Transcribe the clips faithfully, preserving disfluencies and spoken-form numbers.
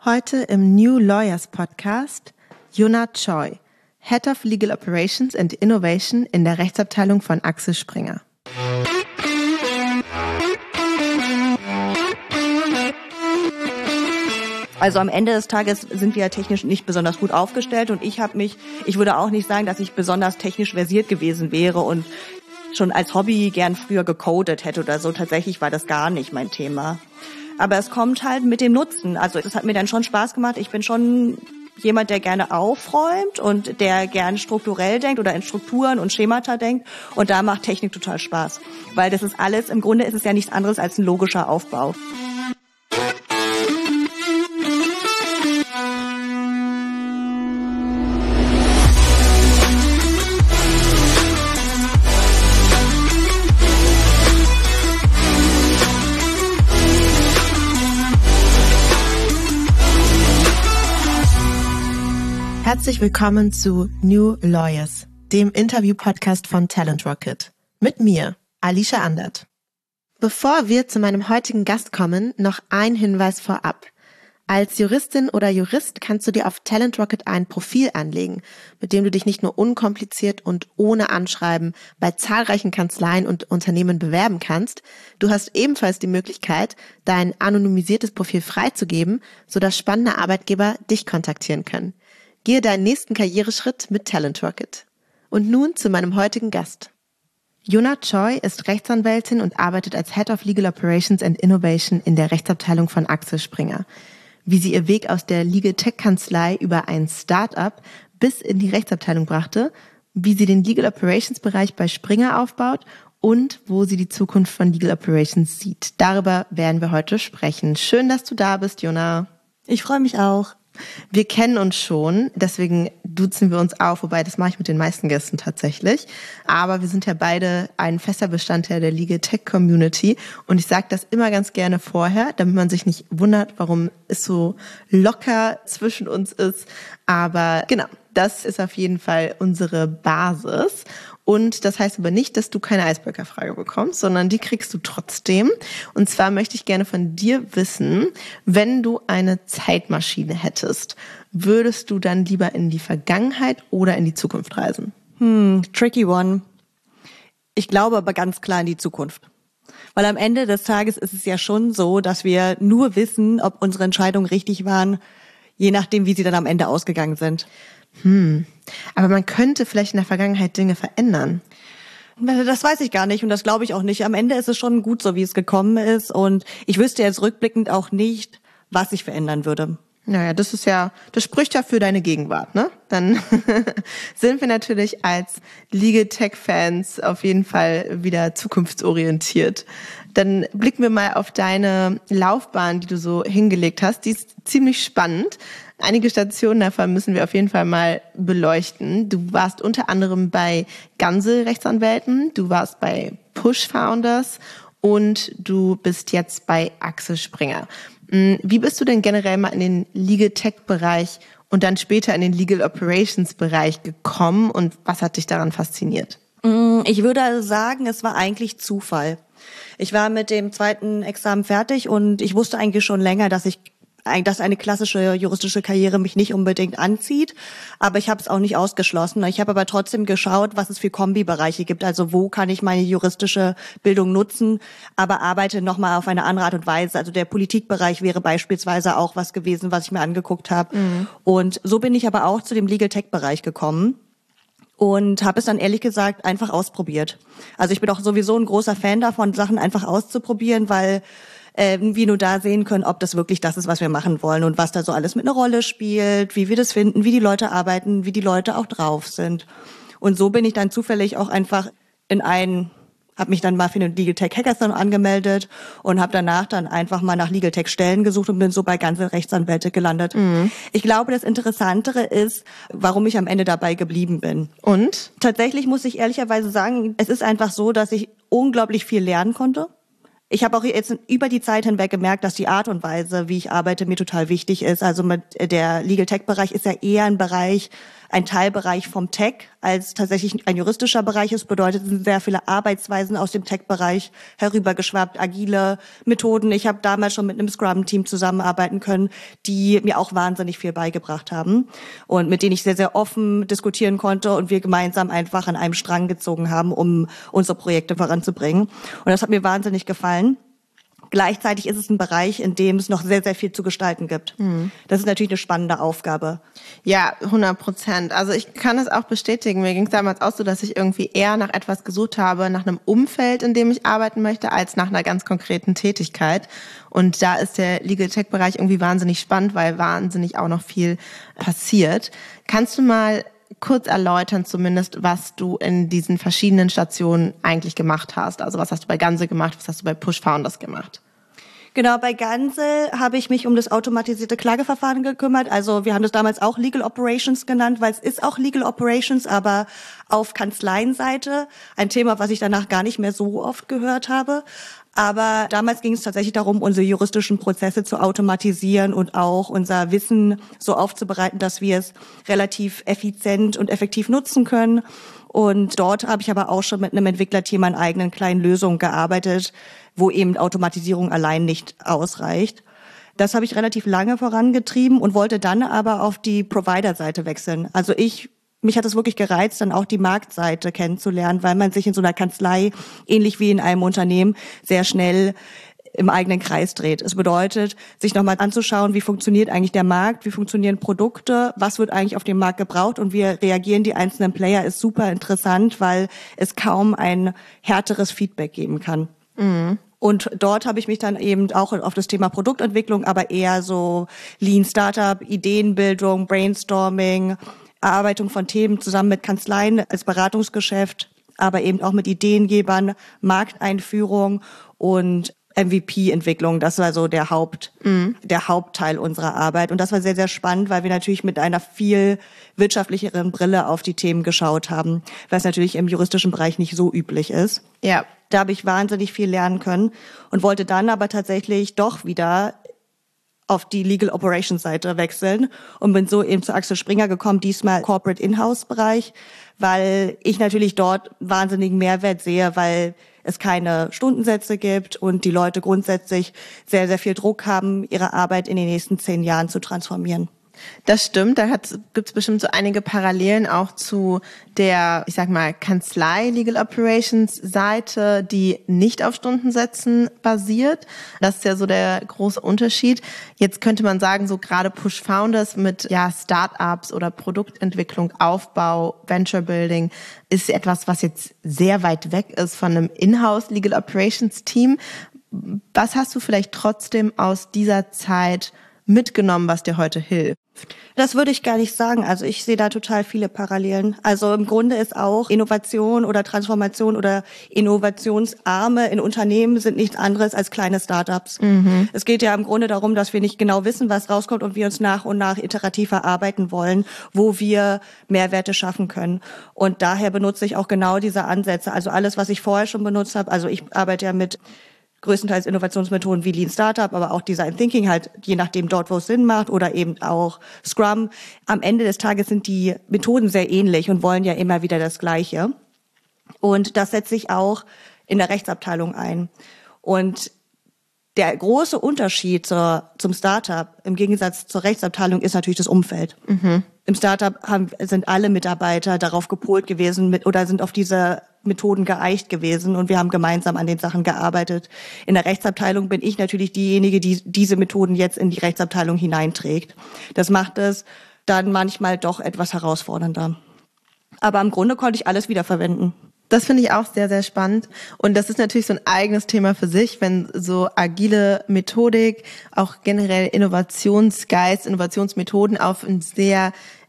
Heute im New Lawyers Podcast Yuna Choi, Head of Legal Operations and Innovation in der Rechtsabteilung von Axel Springer. Also am Ende des Tages sind wir technisch nicht besonders gut aufgestellt und ich habe mich, ich würde auch nicht sagen, dass ich besonders technisch versiert gewesen wäre und schon als Hobby gern früher gecodet hätte oder so. Tatsächlich war das gar nicht mein Thema. Aber es kommt halt mit dem Nutzen. Also es hat mir dann schon Spaß gemacht. Ich bin schon jemand, der gerne aufräumt und der gern strukturell denkt oder in Strukturen und Schemata denkt. Und da macht Technik total Spaß. Weil das ist alles, im Grunde ist es ja nichts anderes als ein logischer Aufbau. Herzlich willkommen zu New Lawyers, dem Interview-Podcast von Talent Rocket. Mit mir, Alicia Andert. Bevor wir zu meinem heutigen Gast kommen, noch ein Hinweis vorab. Als Juristin oder Jurist kannst du dir auf Talent Rocket ein Profil anlegen, mit dem du dich nicht nur unkompliziert und ohne Anschreiben bei zahlreichen Kanzleien und Unternehmen bewerben kannst, du hast ebenfalls die Möglichkeit, dein anonymisiertes Profil freizugeben, sodass spannende Arbeitgeber dich kontaktieren können. Gehe deinen nächsten Karriereschritt mit Talent Rocket. Und nun zu meinem heutigen Gast. Yuna Choi ist Rechtsanwältin und arbeitet als Head of Legal Operations and Innovation in der Rechtsabteilung von Axel Springer. Wie sie ihr Weg aus der Legal Tech Kanzlei über ein Start-up bis in die Rechtsabteilung brachte, wie sie den Legal Operations Bereich bei Springer aufbaut und wo sie die Zukunft von Legal Operations sieht. Darüber werden wir heute sprechen. Schön, dass du da bist, Yuna. Ich freue mich auch. Wir kennen uns schon, deswegen duzen wir uns auf, wobei das mache ich mit den meisten Gästen tatsächlich. Aber wir sind ja beide ein fester Bestandteil der Legal Tech Community und ich sage das immer ganz gerne vorher, damit man sich nicht wundert, warum es so locker zwischen uns ist. Aber genau, das ist auf jeden Fall unsere Basis. Und das heißt aber nicht, dass du keine Icebreaker-Frage bekommst, sondern die kriegst du trotzdem. Und zwar möchte ich gerne von dir wissen, wenn du eine Zeitmaschine hättest, würdest du dann lieber in die Vergangenheit oder in die Zukunft reisen? Hm, tricky one. Ich glaube aber ganz klar in die Zukunft. Weil am Ende des Tages ist es ja schon so, dass wir nur wissen, ob unsere Entscheidungen richtig waren, je nachdem, wie sie dann am Ende ausgegangen sind. Hm. Aber man könnte vielleicht in der Vergangenheit Dinge verändern. Das weiß ich gar nicht und das glaube ich auch nicht. Am Ende ist es schon gut so, wie es gekommen ist und ich wüsste jetzt rückblickend auch nicht, was ich verändern würde. Naja, das ist ja, das spricht ja für deine Gegenwart, ne? Dann sind wir natürlich als Legal Tech Fans auf jeden Fall wieder zukunftsorientiert. Dann blicken wir mal auf deine Laufbahn, die du so hingelegt hast. Die ist ziemlich spannend. Einige Stationen davon müssen wir auf jeden Fall mal beleuchten. Du warst unter anderem bei Ganze Rechtsanwälten, du warst bei Push Founders und du bist jetzt bei Axel Springer. Wie bist du denn generell mal in den Legal Tech Bereich und dann später in den Legal Operations Bereich gekommen und was hat dich daran fasziniert? Ich würde sagen, es war eigentlich Zufall. Ich war mit dem zweiten Examen fertig und ich wusste eigentlich schon länger, dass ich dass eine klassische juristische Karriere mich nicht unbedingt anzieht, aber ich habe es auch nicht ausgeschlossen. Ich habe aber trotzdem geschaut, was es für Kombibereiche gibt, also wo kann ich meine juristische Bildung nutzen, aber arbeite nochmal auf eine andere Art und Weise. Also der Politikbereich wäre beispielsweise auch was gewesen, was ich mir angeguckt habe. Mhm. Und so bin ich aber auch zu dem Legal Tech Bereich gekommen. Und habe es dann ehrlich gesagt einfach ausprobiert. Also ich bin auch sowieso ein großer Fan davon, Sachen einfach auszuprobieren, weil äh, wir nur da sehen können, ob das wirklich das ist, was wir machen wollen und was da so alles mit einer Rolle spielt, wie wir das finden, wie die Leute arbeiten, wie die Leute auch drauf sind. Und so bin ich dann zufällig auch einfach in ein habe mich dann mal für den Legal Tech Hackathon angemeldet und habe danach dann einfach mal nach Legal Tech Stellen gesucht und bin so bei Ganze Rechtsanwälte gelandet. Mhm. Ich glaube, das Interessantere ist, warum ich am Ende dabei geblieben bin. Und? Tatsächlich muss ich ehrlicherweise sagen, es ist einfach so, dass ich unglaublich viel lernen konnte. Ich habe auch jetzt über die Zeit hinweg gemerkt, dass die Art und Weise, wie ich arbeite, mir total wichtig ist. Also mit der Legal Tech Bereich ist ja eher ein Bereich, ein Teilbereich vom Tech, als tatsächlich ein juristischer Bereich ist. Bedeutet, es sind sehr viele Arbeitsweisen aus dem Tech-Bereich herübergeschwappt, agile Methoden. Ich habe damals schon mit einem Scrum-Team zusammenarbeiten können, die mir auch wahnsinnig viel beigebracht haben und mit denen ich sehr, sehr offen diskutieren konnte und wir gemeinsam einfach an einem Strang gezogen haben, um unsere Projekte voranzubringen. Und das hat mir wahnsinnig gefallen. Gleichzeitig ist es ein Bereich, in dem es noch sehr, sehr viel zu gestalten gibt. Mhm. Das ist natürlich eine spannende Aufgabe. Ja, hundert Prozent. Also ich kann es auch bestätigen. Mir ging es damals auch so, dass ich irgendwie eher nach etwas gesucht habe, nach einem Umfeld, in dem ich arbeiten möchte, als nach einer ganz konkreten Tätigkeit. Und da ist der Legal Tech Bereich irgendwie wahnsinnig spannend, weil wahnsinnig auch noch viel passiert. Kannst du mal kurz erläutern zumindest, was du in diesen verschiedenen Stationen eigentlich gemacht hast? Also was hast du bei Ganze gemacht, was hast du bei Push Founders gemacht? Genau, bei Ganze habe ich mich um das automatisierte Klageverfahren gekümmert. Also wir haben das damals auch Legal Operations genannt, weil es ist auch Legal Operations, aber auf Kanzleienseite. Ein Thema, was ich danach gar nicht mehr so oft gehört habe. Aber damals ging es tatsächlich darum, unsere juristischen Prozesse zu automatisieren und auch unser Wissen so aufzubereiten, dass wir es relativ effizient und effektiv nutzen können. Und dort habe ich aber auch schon mit einem Entwicklerteam an eigenen kleinen Lösungen gearbeitet, wo eben Automatisierung allein nicht ausreicht. Das habe ich relativ lange vorangetrieben und wollte dann aber auf die Provider-Seite wechseln. Also ich Mich hat es wirklich gereizt, dann auch die Marktseite kennenzulernen, weil man sich in so einer Kanzlei, ähnlich wie in einem Unternehmen, sehr schnell im eigenen Kreis dreht. Es bedeutet, sich nochmal anzuschauen, wie funktioniert eigentlich der Markt, wie funktionieren Produkte, was wird eigentlich auf dem Markt gebraucht und wie reagieren die einzelnen Player, ist super interessant, weil es kaum ein härteres Feedback geben kann. Mhm. Und dort habe ich mich dann eben auch auf das Thema Produktentwicklung, aber eher so Lean Startup, Ideenbildung, Brainstorming, Erarbeitung von Themen zusammen mit Kanzleien als Beratungsgeschäft, aber eben auch mit Ideengebern, Markteinführung und M V P-Entwicklung. Das war so der Haupt, mhm. der Hauptteil unserer Arbeit. Und das war sehr, sehr spannend, weil wir natürlich mit einer viel wirtschaftlicheren Brille auf die Themen geschaut haben, was natürlich im juristischen Bereich nicht so üblich ist. Ja. Da habe ich wahnsinnig viel lernen können und wollte dann aber tatsächlich doch wieder auf die Legal Operations Seite wechseln und bin so eben zu Axel Springer gekommen, diesmal Corporate In-House Bereich, weil ich natürlich dort wahnsinnigen Mehrwert sehe, weil es keine Stundensätze gibt und die Leute grundsätzlich sehr, sehr viel Druck haben, ihre Arbeit in den nächsten zehn Jahren zu transformieren. Das stimmt, da gibt es bestimmt so einige Parallelen auch zu der, ich sag mal, Kanzlei Legal Operations Seite, die nicht auf Stundensätzen basiert. Das ist ja so der große Unterschied. Jetzt könnte man sagen, so gerade Push Founders mit ja Startups oder Produktentwicklung, Aufbau, Venture Building ist etwas, was jetzt sehr weit weg ist von einem Inhouse Legal Operations Team. Was hast du vielleicht trotzdem aus dieser Zeit mitgenommen, was dir heute hilft? Das würde ich gar nicht sagen. Also ich sehe da total viele Parallelen. Also im Grunde ist auch Innovation oder Transformation oder Innovationsarme in Unternehmen sind nichts anderes als kleine Startups. Mhm. Es geht ja im Grunde darum, dass wir nicht genau wissen, was rauskommt und wir uns nach und nach iterativ erarbeiten wollen, wo wir Mehrwerte schaffen können. Und daher benutze ich auch genau diese Ansätze. Also alles, was ich vorher schon benutzt habe. Also ich arbeite ja mit größtenteils Innovationsmethoden wie Lean Startup, aber auch Design Thinking halt, je nachdem dort, wo es Sinn macht, oder eben auch Scrum. Am Ende des Tages sind die Methoden sehr ähnlich und wollen ja immer wieder das Gleiche. Und das setze ich auch in der Rechtsabteilung ein. Und der große Unterschied zur, zum Startup im Gegensatz zur Rechtsabteilung ist natürlich das Umfeld. Mhm. Im Startup haben, sind alle Mitarbeiter darauf gepolt gewesen mit, oder sind auf diese Methoden geeicht gewesen und wir haben gemeinsam an den Sachen gearbeitet. In der Rechtsabteilung bin ich natürlich diejenige, die diese Methoden jetzt in die Rechtsabteilung hineinträgt. Das macht es dann manchmal doch etwas herausfordernder. Aber im Grunde konnte ich alles wiederverwenden. Das finde ich auch sehr, sehr spannend. Und das ist natürlich so ein eigenes Thema für sich, wenn so agile Methodik, auch generell Innovationsgeist, Innovationsmethoden auf ein sehr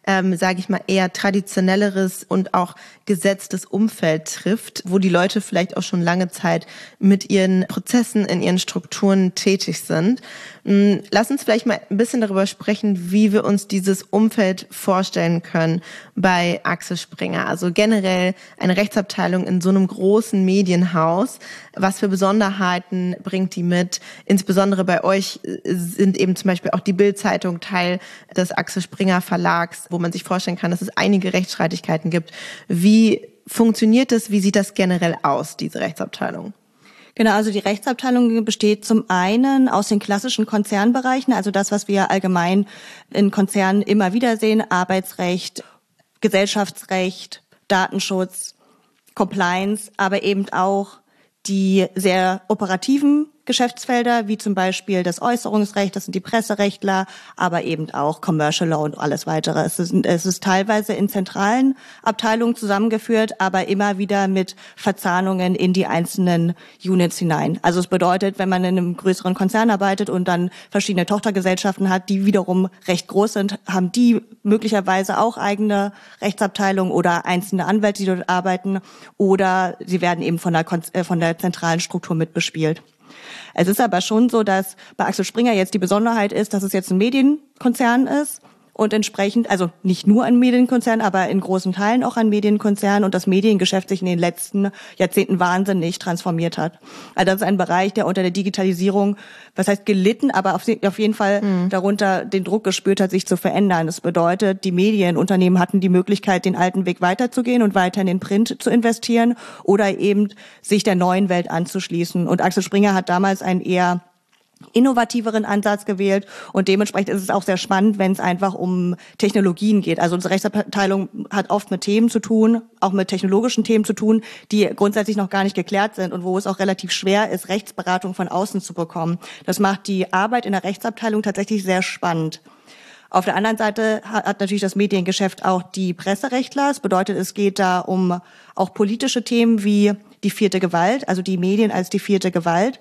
ähm, sage ich mal, eher traditionelleres und auch gesetztes Umfeld trifft, wo die Leute vielleicht auch schon lange Zeit mit ihren Prozessen, in ihren Strukturen tätig sind. Lass uns vielleicht mal ein bisschen darüber sprechen, wie wir uns dieses Umfeld vorstellen können bei Axel Springer. Also generell eine Rechtsabteilung in so einem großen Medienhaus. Was für Besonderheiten bringt die mit? Insbesondere bei euch sind eben zum Beispiel auch die Bild-Zeitung Teil des Axel Springer Verlags, wo man sich vorstellen kann, dass es einige Rechtsstreitigkeiten gibt. Wie funktioniert das? Wie sieht das generell aus, diese Rechtsabteilung? Genau, also die Rechtsabteilung besteht zum einen aus den klassischen Konzernbereichen, also das, was wir allgemein in Konzernen immer wieder sehen, Arbeitsrecht, Gesellschaftsrecht, Datenschutz, Compliance, aber eben auch die sehr operativen Geschäftsfelder, wie zum Beispiel das Äußerungsrecht, das sind die Presserechtler, aber eben auch Commercial Law und alles weitere. Es ist, es ist teilweise in zentralen Abteilungen zusammengeführt, aber immer wieder mit Verzahnungen in die einzelnen Units hinein. Also es bedeutet, wenn man in einem größeren Konzern arbeitet und dann verschiedene Tochtergesellschaften hat, die wiederum recht groß sind, haben die möglicherweise auch eigene Rechtsabteilungen oder einzelne Anwälte, die dort arbeiten, oder sie werden eben von der, von der zentralen Struktur mitbespielt. Es ist aber schon so, dass bei Axel Springer jetzt die Besonderheit ist, dass es jetzt ein Medienkonzern ist und entsprechend, also nicht nur ein Medienkonzern, aber in großen Teilen auch ein Medienkonzern und das Mediengeschäft sich in den letzten Jahrzehnten wahnsinnig transformiert hat. Also das ist ein Bereich, der unter der Digitalisierung, was heißt gelitten, aber auf, auf jeden Fall mhm. darunter den Druck gespürt hat, sich zu verändern. Das bedeutet, die Medienunternehmen hatten die Möglichkeit, den alten Weg weiterzugehen und weiter in den Print zu investieren oder eben sich der neuen Welt anzuschließen. Und Axel Springer hat damals einen eher innovativeren Ansatz gewählt und dementsprechend ist es auch sehr spannend, wenn es einfach um Technologien geht. Also unsere Rechtsabteilung hat oft mit Themen zu tun, auch mit technologischen Themen zu tun, die grundsätzlich noch gar nicht geklärt sind und wo es auch relativ schwer ist, Rechtsberatung von außen zu bekommen. Das macht die Arbeit in der Rechtsabteilung tatsächlich sehr spannend. Auf der anderen Seite hat natürlich das Mediengeschäft auch die Presserechtler. Das bedeutet, es geht da um auch politische Themen wie die vierte Gewalt, also die Medien als die vierte Gewalt.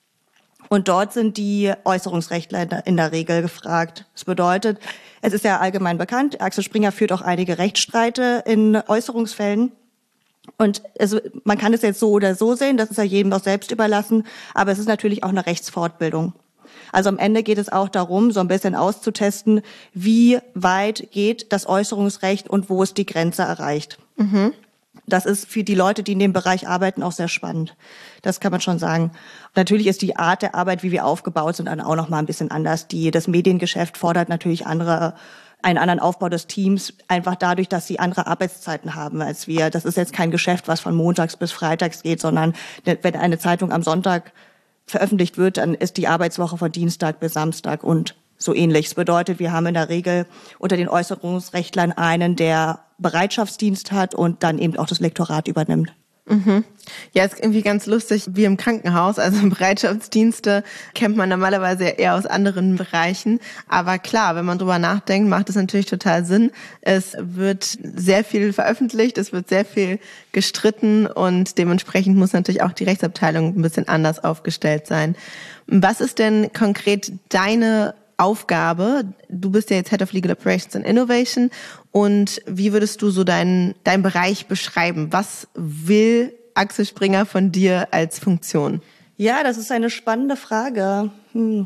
Und dort sind die Äußerungsrechtler in der Regel gefragt. Das bedeutet, es ist ja allgemein bekannt, Axel Springer führt auch einige Rechtsstreite in Äußerungsfällen. Und es, man kann es jetzt so oder so sehen, das ist ja jedem auch selbst überlassen, aber es ist natürlich auch eine Rechtsfortbildung. Also am Ende geht es auch darum, so ein bisschen auszutesten, wie weit geht das Äußerungsrecht und wo ist die Grenze erreicht. Mhm. Das ist für die Leute, die in dem Bereich arbeiten, auch sehr spannend. Das kann man schon sagen. Natürlich ist die Art der Arbeit, wie wir aufgebaut sind, dann auch noch mal ein bisschen anders. Die, das Mediengeschäft fordert natürlich andere, einen anderen Aufbau des Teams, einfach dadurch, dass sie andere Arbeitszeiten haben als wir. Das ist jetzt kein Geschäft, was von montags bis freitags geht, sondern wenn eine Zeitung am Sonntag veröffentlicht wird, dann ist die Arbeitswoche von Dienstag bis Samstag und so ähnlich. Das bedeutet, wir haben in der Regel unter den Äußerungsrechtlern einen, der Bereitschaftsdienst hat und dann eben auch das Lektorat übernimmt. Mhm. Ja, ist irgendwie ganz lustig, wie im Krankenhaus. Also Bereitschaftsdienste kennt man normalerweise eher aus anderen Bereichen. Aber klar, wenn man drüber nachdenkt, macht es natürlich total Sinn. Es wird sehr viel veröffentlicht, es wird sehr viel gestritten und dementsprechend muss natürlich auch die Rechtsabteilung ein bisschen anders aufgestellt sein. Was ist denn konkret deine Aufgabe? Du bist ja jetzt Head of Legal Operations and Innovation. Und wie würdest du so deinen, deinen Bereich beschreiben? Was will Axel Springer von dir als Funktion? Ja, das ist eine spannende Frage. Hm.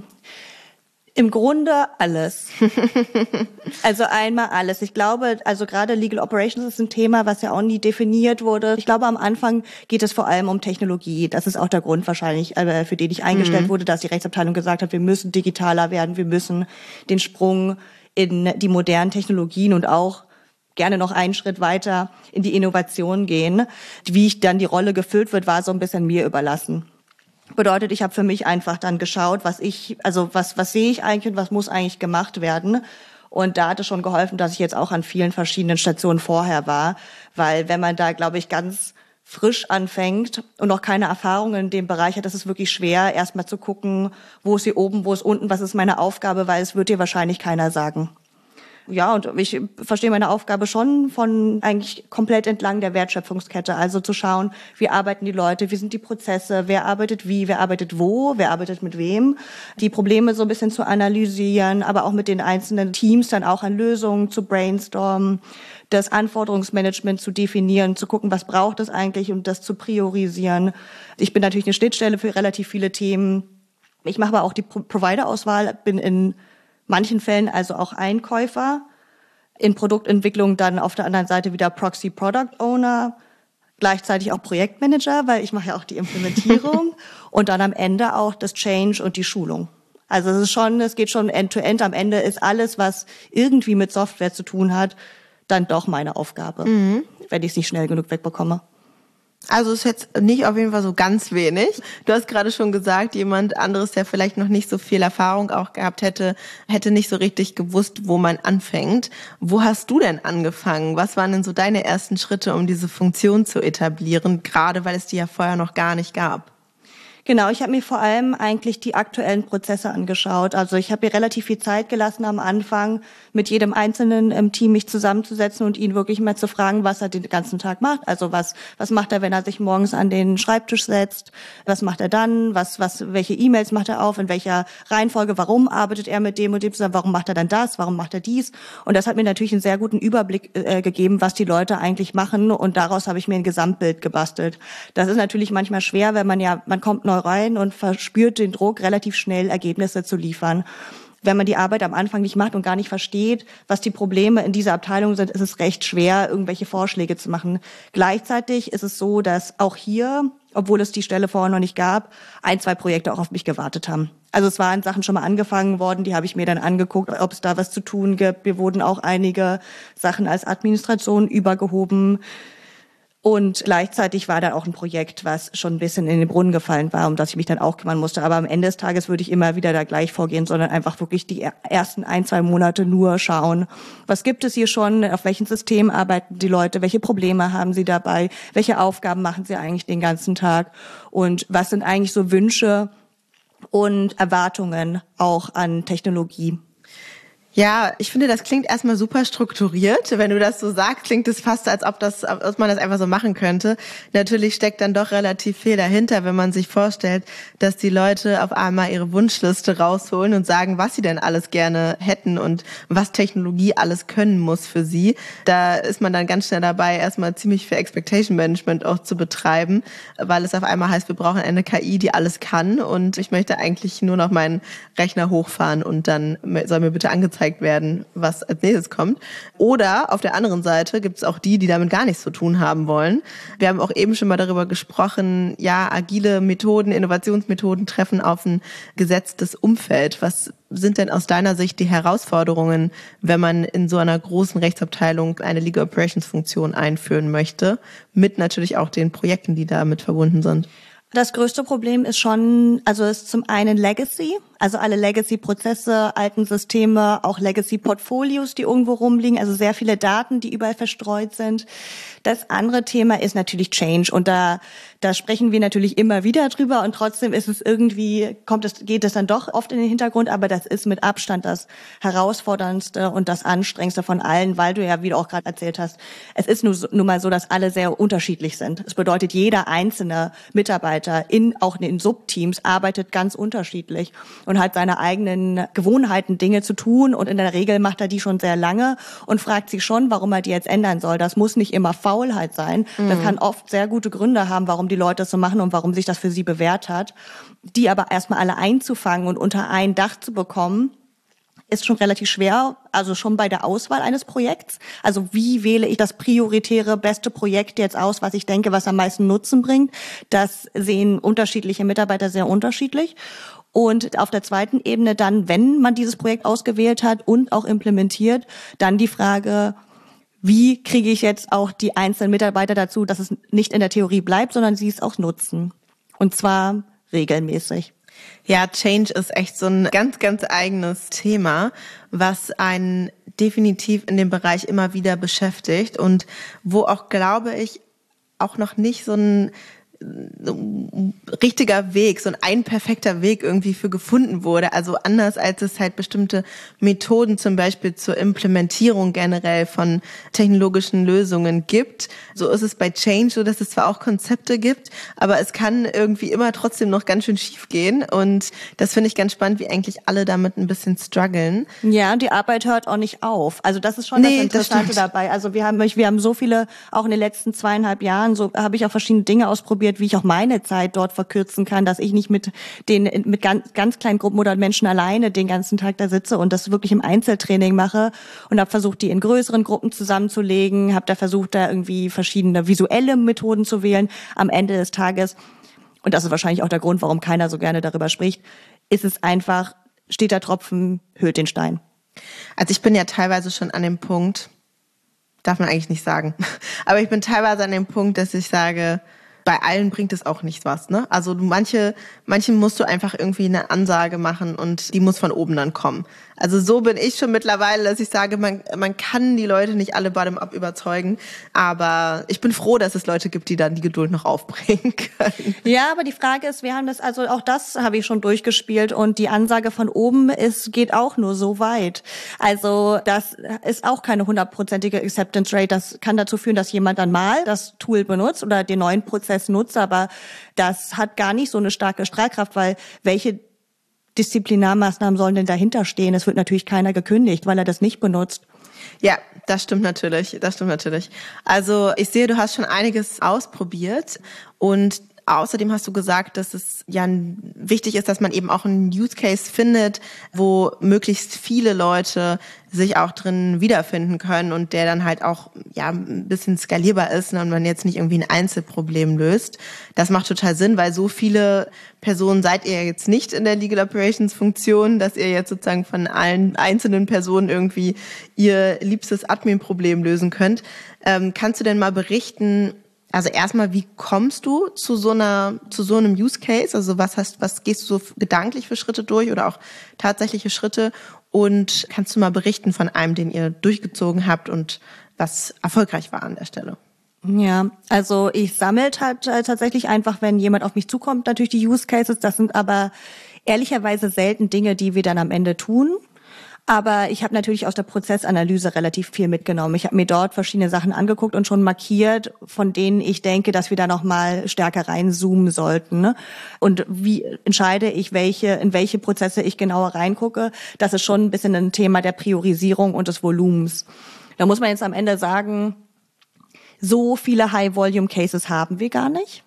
Im Grunde alles. Also einmal alles. Ich glaube, also gerade Legal Operations ist ein Thema, was ja auch nie definiert wurde. Ich glaube, am Anfang geht es vor allem um Technologie. Das ist auch der Grund wahrscheinlich, für den ich eingestellt mhm. wurde, dass die Rechtsabteilung gesagt hat, wir müssen digitaler werden, wir müssen den Sprung in die modernen Technologien und auch gerne noch einen Schritt weiter in die Innovation gehen. Wie ich dann die Rolle gefüllt wird, war so ein bisschen mir überlassen. Bedeutet, ich habe für mich einfach dann geschaut, was ich, also was was sehe ich eigentlich und was muss eigentlich gemacht werden. Und da hat es schon geholfen, dass ich jetzt auch an vielen verschiedenen Stationen vorher war, weil wenn man da, glaube ich, ganz frisch anfängt und noch keine Erfahrung in dem Bereich hat, das ist wirklich schwer, erstmal zu gucken, wo ist hier oben, wo ist unten, was ist meine Aufgabe, weil es wird dir wahrscheinlich keiner sagen. Ja, und ich verstehe meine Aufgabe schon von eigentlich komplett entlang der Wertschöpfungskette. Also zu schauen, wie arbeiten die Leute, wie sind die Prozesse, wer arbeitet wie, wer arbeitet wo, wer arbeitet mit wem. Die Probleme so ein bisschen zu analysieren, aber auch mit den einzelnen Teams dann auch an Lösungen zu brainstormen, das Anforderungsmanagement zu definieren, zu gucken, was braucht es eigentlich und das zu priorisieren. Ich bin natürlich eine Schnittstelle für relativ viele Themen. Ich mache aber auch die Provider-Auswahl, bin in manchen Fällen also auch Einkäufer, in Produktentwicklung dann auf der anderen Seite wieder Proxy Product Owner, gleichzeitig auch Projektmanager, weil ich mache ja auch die Implementierung und dann am Ende auch das Change und die Schulung. Also es ist schon, es geht schon End-to-End. Am Ende ist alles, was irgendwie mit Software zu tun hat, dann doch meine Aufgabe, mhm. wenn ich es nicht schnell genug wegbekomme. Also ist jetzt nicht auf jeden Fall so ganz wenig. Du hast gerade schon gesagt, jemand anderes, der vielleicht noch nicht so viel Erfahrung auch gehabt hätte, hätte nicht so richtig gewusst, wo man anfängt. Wo hast du denn angefangen? Was waren denn so deine ersten Schritte, um diese Funktion zu etablieren, gerade weil es die ja vorher noch gar nicht gab? Genau, ich habe mir vor allem eigentlich die aktuellen Prozesse angeschaut. Also ich habe mir relativ viel Zeit gelassen am Anfang, mit jedem Einzelnen im Team mich zusammenzusetzen und ihn wirklich mal zu fragen, was er den ganzen Tag macht. Also was was macht er, wenn er sich morgens an den Schreibtisch setzt? Was macht er dann? Was was welche E-Mails macht er auf? In welcher Reihenfolge? Warum arbeitet er mit dem und dem zusammen? Warum macht er dann das? Warum macht er dies? Und das hat mir natürlich einen sehr guten Überblick äh, gegeben, was die Leute eigentlich machen. Und daraus habe ich mir ein Gesamtbild gebastelt. Das ist natürlich manchmal schwer, wenn man ja man kommt neu rein und verspürt den Druck, relativ schnell Ergebnisse zu liefern. Wenn man die Arbeit am Anfang nicht macht und gar nicht versteht, was die Probleme in dieser Abteilung sind, ist es recht schwer, irgendwelche Vorschläge zu machen. Gleichzeitig ist es so, dass auch hier, obwohl es die Stelle vorher noch nicht gab, ein, zwei Projekte auch auf mich gewartet haben. Also es waren Sachen schon mal angefangen worden, die habe ich mir dann angeguckt, ob es da was zu tun gibt. Mir wurden auch einige Sachen als Administration übergehoben. Und gleichzeitig war dann auch ein Projekt, was schon ein bisschen in den Brunnen gefallen war, um das ich mich dann auch kümmern musste. Aber am Ende des Tages würde ich immer wieder da gleich vorgehen, sondern einfach wirklich die ersten ein, zwei Monate nur schauen, was gibt es hier schon, auf welchen Systemen arbeiten die Leute, welche Probleme haben sie dabei, welche Aufgaben machen sie eigentlich den ganzen Tag und was sind eigentlich so Wünsche und Erwartungen auch an Technologie. Ja, ich finde, das klingt erstmal super strukturiert. Wenn du das so sagst, klingt es fast, als ob das, als man das einfach so machen könnte. Natürlich steckt dann doch relativ viel dahinter, wenn man sich vorstellt, dass die Leute auf einmal ihre Wunschliste rausholen und sagen, was sie denn alles gerne hätten und was Technologie alles können muss für sie. Da ist man dann ganz schnell dabei, erstmal ziemlich viel Expectation Management auch zu betreiben, weil es auf einmal heißt, wir brauchen eine K I, die alles kann und ich möchte eigentlich nur noch meinen Rechner hochfahren und dann soll mir bitte angezeigt werden, was als nächstes kommt. Oder auf der anderen Seite gibt es auch die, die damit gar nichts zu tun haben wollen. Wir haben auch eben schon mal darüber gesprochen, ja, agile Methoden, Innovationsmethoden treffen auf ein gesetztes Umfeld. Was sind denn aus deiner Sicht die Herausforderungen, wenn man in so einer großen Rechtsabteilung eine Legal Operations Funktion einführen möchte, mit natürlich auch den Projekten, die damit verbunden sind? Das größte Problem ist schon, also ist zum einen Legacy, also alle Legacy-Prozesse, alten Systeme, auch Legacy-Portfolios, die irgendwo rumliegen, also sehr viele Daten, die überall verstreut sind. Das andere Thema ist natürlich Change und da da sprechen wir natürlich immer wieder drüber und trotzdem ist es irgendwie, kommt es, geht es dann doch oft in den Hintergrund, aber das ist mit Abstand das Herausforderndste und das Anstrengendste von allen, weil du ja, wie du auch gerade erzählt hast, es ist nun, nun mal so, dass alle sehr unterschiedlich sind. Es bedeutet, jeder einzelne Mitarbeiter in, auch in Subteams arbeitet ganz unterschiedlich und hat seine eigenen Gewohnheiten, Dinge zu tun und in der Regel macht er die schon sehr lange und fragt sich schon, warum er die jetzt ändern soll. Das muss nicht immer Faulheit sein. Mhm. Das kann oft sehr gute Gründe haben, warum die Leute das so machen und warum sich das für sie bewährt hat. Die aber erstmal alle einzufangen und unter ein Dach zu bekommen, ist schon relativ schwer, also schon bei der Auswahl eines Projekts. Also wie wähle ich das prioritäre, beste Projekt jetzt aus, was ich denke, was am meisten Nutzen bringt? Das sehen unterschiedliche Mitarbeiter sehr unterschiedlich. Und auf der zweiten Ebene dann, wenn man dieses Projekt ausgewählt hat und auch implementiert, dann die Frage, wie kriege ich jetzt auch die einzelnen Mitarbeiter dazu, dass es nicht in der Theorie bleibt, sondern sie es auch nutzen. Und zwar regelmäßig. Ja, Change ist echt so ein ganz, ganz eigenes Thema, was einen definitiv in dem Bereich immer wieder beschäftigt und wo auch, glaube ich, auch noch nicht so ein richtiger Weg, so ein perfekter Weg irgendwie für gefunden wurde. Also anders als es halt bestimmte Methoden zum Beispiel zur Implementierung generell von technologischen Lösungen gibt. So ist es bei Change so, dass es zwar auch Konzepte gibt, aber es kann irgendwie immer trotzdem noch ganz schön schief gehen. Und das finde ich ganz spannend, wie eigentlich alle damit ein bisschen strugglen. Ja, und die Arbeit hört auch nicht auf. Also das ist schon nee, das Interessante das dabei. Also wir haben, wir haben so viele, auch in den letzten zweieinhalb Jahren, so habe ich auch verschiedene Dinge ausprobiert, wie ich auch meine Zeit dort verkürzen kann, dass ich nicht mit den mit ganz, ganz kleinen Gruppen oder Menschen alleine den ganzen Tag da sitze und das wirklich im Einzeltraining mache und habe versucht, die in größeren Gruppen zusammenzulegen, habe da versucht, da irgendwie verschiedene visuelle Methoden zu wählen. Am Ende des Tages, und das ist wahrscheinlich auch der Grund, warum keiner so gerne darüber spricht, ist es einfach, steht der Tropfen, höhlt den Stein. Also ich bin ja teilweise schon an dem Punkt, darf man eigentlich nicht sagen, aber ich bin teilweise an dem Punkt, dass ich sage, bei allen bringt es auch nichts was, ne? Also manche, manchen musst du einfach irgendwie eine Ansage machen und die muss von oben dann kommen. Also so bin ich schon mittlerweile, dass ich sage, man, man kann die Leute nicht alle bottom-up überzeugen, aber ich bin froh, dass es Leute gibt, die dann die Geduld noch aufbringen können. Ja, aber die Frage ist, wir haben das, also auch das habe ich schon durchgespielt und die Ansage von oben ist, geht auch nur so weit. Also das ist auch keine hundertprozentige Acceptance Rate. Das kann dazu führen, dass jemand dann mal das Tool benutzt oder den neuen Prozess nutzt, aber das hat gar nicht so eine starke Strahlkraft, weil welche Disziplinarmaßnahmen sollen denn dahinter stehen? Es wird natürlich keiner gekündigt, weil er das nicht benutzt. Ja, das stimmt natürlich, das stimmt natürlich. Also ich sehe, du hast schon einiges ausprobiert und außerdem hast du gesagt, dass es ja wichtig ist, dass man eben auch einen Use Case findet, wo möglichst viele Leute sich auch drin wiederfinden können und der dann halt auch ja ein bisschen skalierbar ist und man jetzt nicht irgendwie ein Einzelproblem löst. Das macht total Sinn, weil so viele Personen seid ihr jetzt nicht in der Legal Operations Funktion, dass ihr jetzt sozusagen von allen einzelnen Personen irgendwie ihr liebstes Admin-Problem lösen könnt. Ähm, kannst du denn mal berichten, also erstmal, wie kommst du zu so einer, zu so einem Use Case? Also was hast, was gehst du so gedanklich für Schritte durch oder auch tatsächliche Schritte? Und kannst du mal berichten von einem, den ihr durchgezogen habt und was erfolgreich war an der Stelle? Ja, also ich sammle halt tatsächlich einfach, wenn jemand auf mich zukommt, natürlich die Use Cases. Das sind aber ehrlicherweise selten Dinge, die wir dann am Ende tun. Aber ich habe natürlich aus der Prozessanalyse relativ viel mitgenommen. Ich habe mir dort verschiedene Sachen angeguckt und schon markiert, von denen ich denke, dass wir da noch mal stärker reinzoomen sollten. Ne? Und wie entscheide ich, welche in welche Prozesse ich genauer reingucke? Das ist schon ein bisschen ein Thema der Priorisierung und des Volumens. Da muss man jetzt am Ende sagen, so viele High-Volume-Cases haben wir gar nicht.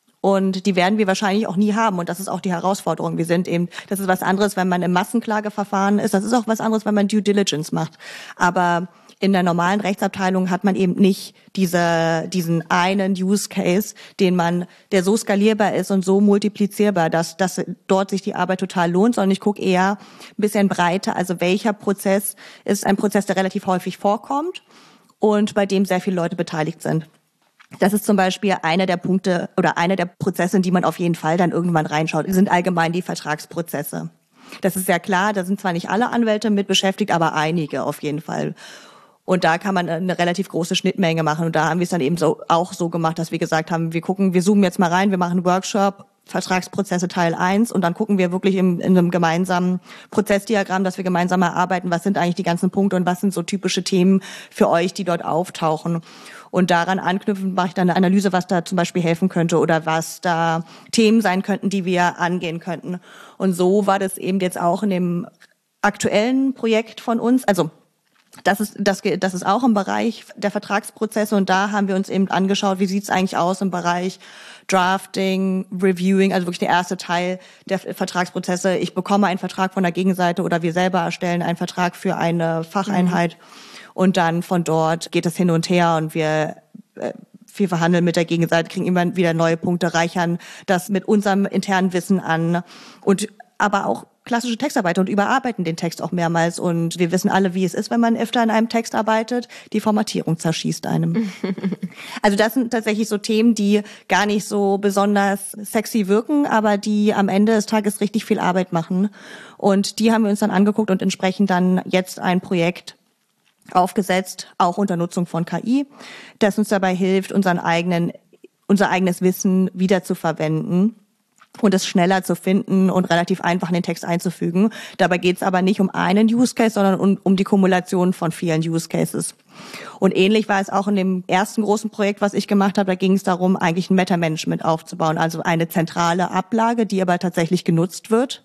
Und die werden wir wahrscheinlich auch nie haben. Und das ist auch die Herausforderung. Wir sind eben, das ist was anderes, wenn man im Massenklageverfahren ist. Das ist auch was anderes, wenn man Due Diligence macht. Aber in der normalen Rechtsabteilung hat man eben nicht diese, diesen einen Use Case, den man, der so skalierbar ist und so multiplizierbar, dass, dass dort sich die Arbeit total lohnt, sondern ich gucke eher ein bisschen breiter. Also welcher Prozess ist ein Prozess, der relativ häufig vorkommt und bei dem sehr viele Leute beteiligt sind. Das ist zum Beispiel einer der Punkte oder einer der Prozesse, in die man auf jeden Fall dann irgendwann reinschaut, sind allgemein die Vertragsprozesse. Das ist ja klar, da sind zwar nicht alle Anwälte mit beschäftigt, aber einige auf jeden Fall. Und da kann man eine relativ große Schnittmenge machen. Und da haben wir es dann eben so auch so gemacht, dass wir gesagt haben, wir gucken, wir zoomen jetzt mal rein, wir machen einen Workshop, Vertragsprozesse Teil eins und dann gucken wir wirklich im, in einem gemeinsamen Prozessdiagramm, dass wir gemeinsam erarbeiten, was sind eigentlich die ganzen Punkte und was sind so typische Themen für euch, die dort auftauchen. Und daran anknüpfend mache ich dann eine Analyse, was da zum Beispiel helfen könnte oder was da Themen sein könnten, die wir angehen könnten. Und so war das eben jetzt auch in dem aktuellen Projekt von uns. Also das ist, das, das ist auch im Bereich der Vertragsprozesse und da haben wir uns eben angeschaut, wie sieht's eigentlich aus im Bereich Drafting, Reviewing, also wirklich der erste Teil der Vertragsprozesse. Ich bekomme einen Vertrag von der Gegenseite oder wir selber erstellen einen Vertrag für eine Facheinheit. Mhm. Und dann von dort geht es hin und her und wir, wir verhandeln mit der Gegenseite, kriegen immer wieder neue Punkte, reichern das mit unserem internen Wissen an und aber auch klassische Textarbeit und überarbeiten den Text auch mehrmals. Und wir wissen alle, wie es ist, wenn man öfter an einem Text arbeitet. Die Formatierung zerschießt einem. Also das sind tatsächlich so Themen, die gar nicht so besonders sexy wirken, aber die am Ende des Tages richtig viel Arbeit machen. Und die haben wir uns dann angeguckt und entsprechend dann jetzt ein Projekt aufgesetzt, auch unter Nutzung von K I, das uns dabei hilft, unseren eigenen unser eigenes Wissen wiederzuverwenden und es schneller zu finden und relativ einfach in den Text einzufügen. Dabei geht es aber nicht um einen Use Case, sondern um, um die Kumulation von vielen Use Cases. Und ähnlich war es auch in dem ersten großen Projekt, was ich gemacht habe. Da ging es darum, eigentlich ein Meta-Management aufzubauen, also eine zentrale Ablage, die aber tatsächlich genutzt wird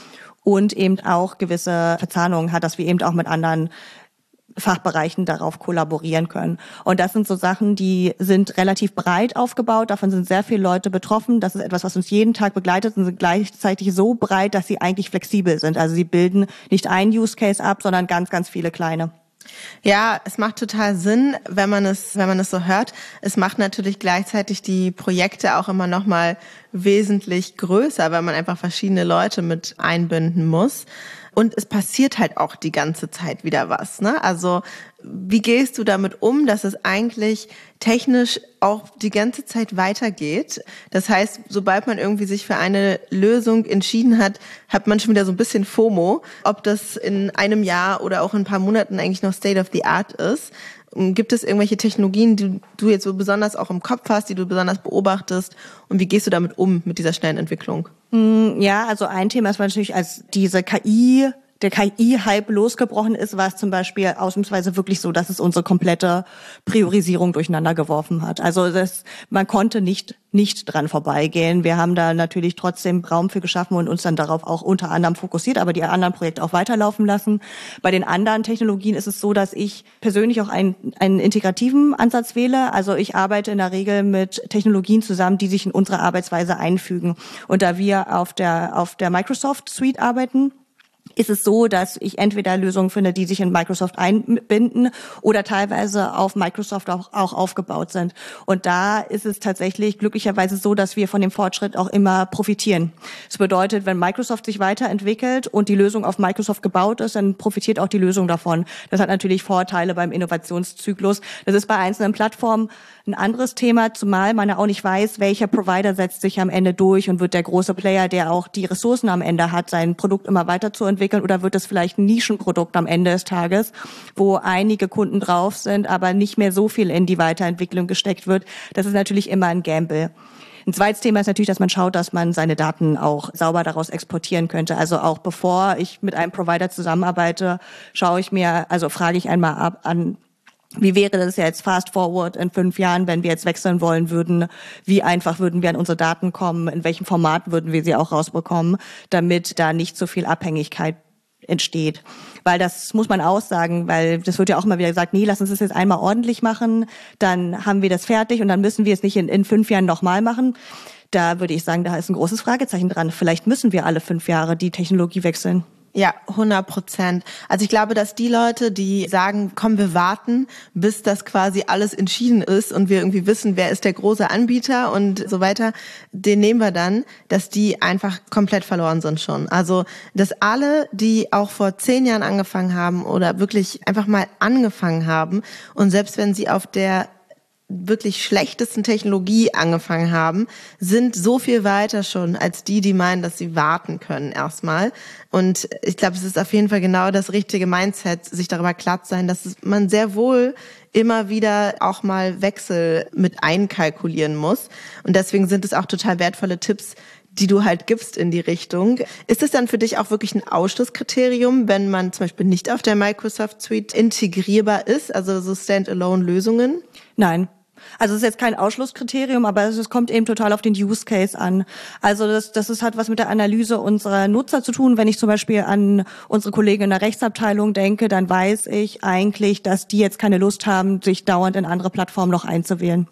und eben auch gewisse Verzahnungen hat, dass wir eben auch mit anderen Fachbereichen darauf kollaborieren können. Und das sind so Sachen, die sind relativ breit aufgebaut. Davon sind sehr viele Leute betroffen. Das ist etwas, was uns jeden Tag begleitet und sind gleichzeitig so breit, dass sie eigentlich flexibel sind. Also sie bilden nicht einen Use Case ab, sondern ganz, ganz viele kleine. Ja, es macht total Sinn, wenn man es, wenn man es so hört. Es macht natürlich gleichzeitig die Projekte auch immer noch mal wesentlich größer, weil man einfach verschiedene Leute mit einbinden muss. Und es passiert halt auch die ganze Zeit wieder was, ne? Also, wie gehst du damit um, dass es eigentlich technisch auch die ganze Zeit weitergeht? Das heißt, sobald man irgendwie sich für eine Lösung entschieden hat, hat man schon wieder so ein bisschen FOMO, ob das in einem Jahr oder auch in ein paar Monaten eigentlich noch State of the Art ist. Gibt es irgendwelche Technologien, die du jetzt so besonders auch im Kopf hast, die du besonders beobachtest? Und wie gehst du damit um, mit dieser schnellen Entwicklung? Ja, also ein Thema ist natürlich, als diese K I, der K I-Hype losgebrochen ist, war es zum Beispiel ausnahmsweise wirklich so, dass es unsere komplette Priorisierung durcheinander geworfen hat. Also das, man konnte nicht nicht dran vorbeigehen. Wir haben da natürlich trotzdem Raum für geschaffen und uns dann darauf auch unter anderem fokussiert, aber die anderen Projekte auch weiterlaufen lassen. Bei den anderen Technologien ist es so, dass ich persönlich auch einen, einen integrativen Ansatz wähle. Also ich arbeite in der Regel mit Technologien zusammen, die sich in unsere Arbeitsweise einfügen. Und da wir auf der auf der Microsoft Suite arbeiten, ist es so, dass ich entweder Lösungen finde, die sich in Microsoft einbinden oder teilweise auf Microsoft auch, auch aufgebaut sind. Und da ist es tatsächlich glücklicherweise so, dass wir von dem Fortschritt auch immer profitieren. Das bedeutet, wenn Microsoft sich weiterentwickelt und die Lösung auf Microsoft gebaut ist, dann profitiert auch die Lösung davon. Das hat natürlich Vorteile beim Innovationszyklus. Das ist bei einzelnen Plattformen ein anderes Thema, zumal man ja auch nicht weiß, welcher Provider setzt sich am Ende durch und wird der große Player, der auch die Ressourcen am Ende hat, sein Produkt immer weiterzuentwickeln, oder wird es vielleicht ein Nischenprodukt am Ende des Tages, wo einige Kunden drauf sind, aber nicht mehr so viel in die Weiterentwicklung gesteckt wird. Das ist natürlich immer ein Gamble. Ein zweites Thema ist natürlich, dass man schaut, dass man seine Daten auch sauber daraus exportieren könnte. Also auch bevor ich mit einem Provider zusammenarbeite, schaue ich mir, also frage ich einmal ab an, wie wäre das jetzt fast forward in fünf Jahren, wenn wir jetzt wechseln wollen würden? Wie einfach würden wir an unsere Daten kommen? In welchem Format würden wir sie auch rausbekommen, damit da nicht so viel Abhängigkeit entsteht? Weil das muss man aussagen, weil das wird ja auch immer wieder gesagt, nee, lass uns das jetzt einmal ordentlich machen, dann haben wir das fertig und dann müssen wir es nicht in, in fünf Jahren nochmal machen. Da würde ich sagen, da ist ein großes Fragezeichen dran. Vielleicht müssen wir alle fünf Jahre die Technologie wechseln. Ja, hundert Prozent. Also ich glaube, dass die Leute, die sagen, komm, wir warten, bis das quasi alles entschieden ist und wir irgendwie wissen, wer ist der große Anbieter und so weiter, den nehmen wir dann, dass die einfach komplett verloren sind schon. Also, dass alle, die auch vor zehn Jahren angefangen haben oder wirklich einfach mal angefangen haben und selbst wenn sie auf der wirklich schlechtesten Technologie angefangen haben, sind so viel weiter schon als die, die meinen, dass sie warten können erstmal. Und ich glaube, es ist auf jeden Fall genau das richtige Mindset, sich darüber klar zu sein, dass man sehr wohl immer wieder auch mal Wechsel mit einkalkulieren muss. Und deswegen sind es auch total wertvolle Tipps, die du halt gibst in die Richtung. Ist es dann für dich auch wirklich ein Ausschlusskriterium, wenn man zum Beispiel nicht auf der Microsoft Suite integrierbar ist, also so Standalone-Lösungen? Nein. Also es ist jetzt kein Ausschlusskriterium, aber es kommt eben total auf den Use Case an. Also das, das ist, hat was mit der Analyse unserer Nutzer zu tun. Wenn ich zum Beispiel an unsere Kollegen in der Rechtsabteilung denke, dann weiß ich eigentlich, dass die jetzt keine Lust haben, sich dauernd in andere Plattformen noch einzuwählen.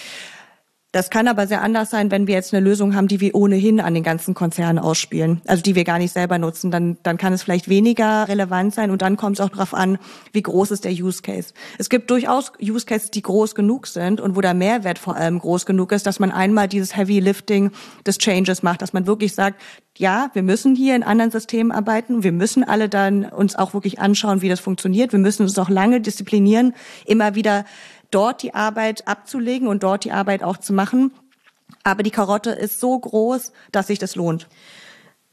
Das kann aber sehr anders sein, wenn wir jetzt eine Lösung haben, die wir ohnehin an den ganzen Konzernen ausspielen, also die wir gar nicht selber nutzen. Dann, dann kann es vielleicht weniger relevant sein und dann kommt es auch darauf an, wie groß ist der Use Case. Es gibt durchaus Use Cases, die groß genug sind und wo der Mehrwert vor allem groß genug ist, dass man einmal dieses Heavy Lifting des Changes macht, dass man wirklich sagt, ja, wir müssen hier in anderen Systemen arbeiten. Wir müssen alle dann uns auch wirklich anschauen, wie das funktioniert. Wir müssen uns auch lange disziplinieren, immer wieder dort die Arbeit abzulegen und dort die Arbeit auch zu machen. Aber die Karotte ist so groß, dass sich das lohnt.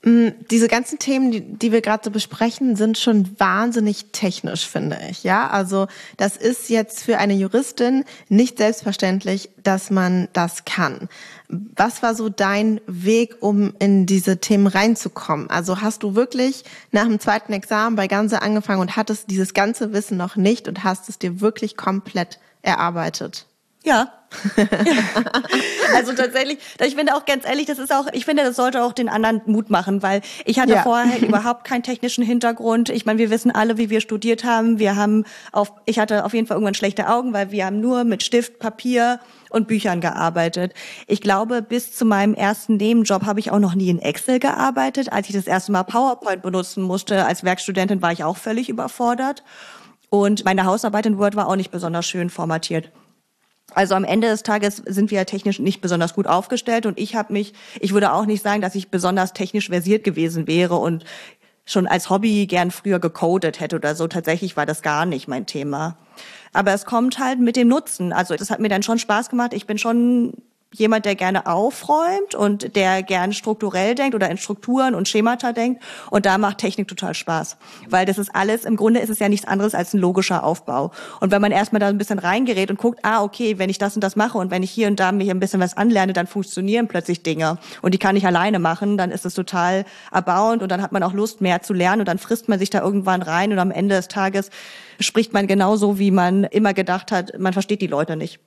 Diese ganzen Themen, die, die wir gerade so besprechen, sind schon wahnsinnig technisch, finde ich. Ja, also das ist jetzt für eine Juristin nicht selbstverständlich, dass man das kann. Was war so dein Weg, um in diese Themen reinzukommen? Also hast du wirklich nach dem zweiten Examen bei Ganze angefangen und hattest dieses ganze Wissen noch nicht und hast es dir wirklich komplett erarbeitet? Ja. Also tatsächlich, ich finde auch ganz ehrlich, das ist auch, ich finde, das sollte auch den anderen Mut machen, weil ich hatte ja. vorher halt überhaupt keinen technischen Hintergrund. Ich meine, wir wissen alle, wie wir studiert haben. Wir haben auf, ich hatte auf jeden Fall irgendwann schlechte Augen, weil wir haben nur mit Stift, Papier und Büchern gearbeitet. Ich glaube, bis zu meinem ersten Nebenjob habe ich auch noch nie in Excel gearbeitet. Als ich das erste Mal PowerPoint benutzen musste als Werkstudentin, war ich auch völlig überfordert. Und meine Hausarbeit in Word war auch nicht besonders schön formatiert. Also am Ende des Tages sind wir technisch nicht besonders gut aufgestellt und ich habe mich, ich würde auch nicht sagen, dass ich besonders technisch versiert gewesen wäre und schon als Hobby gern früher gecodet hätte oder so. Tatsächlich war das gar nicht mein Thema. Aber es kommt halt mit dem Nutzen. Also das hat mir dann schon Spaß gemacht. Ich bin schon jemand, der gerne aufräumt und der gern strukturell denkt oder in Strukturen und Schemata denkt. Und da macht Technik total Spaß. Weil das ist alles, im Grunde ist es ja nichts anderes als ein logischer Aufbau. Und wenn man erstmal da ein bisschen reingerät und guckt, ah, okay, wenn ich das und das mache und wenn ich hier und da mir ein bisschen was anlerne, dann funktionieren plötzlich Dinge. Und die kann ich alleine machen, dann ist es total erbauend und dann hat man auch Lust, mehr zu lernen und dann frisst man sich da irgendwann rein und am Ende des Tages spricht man genauso, wie man immer gedacht hat, man versteht die Leute nicht.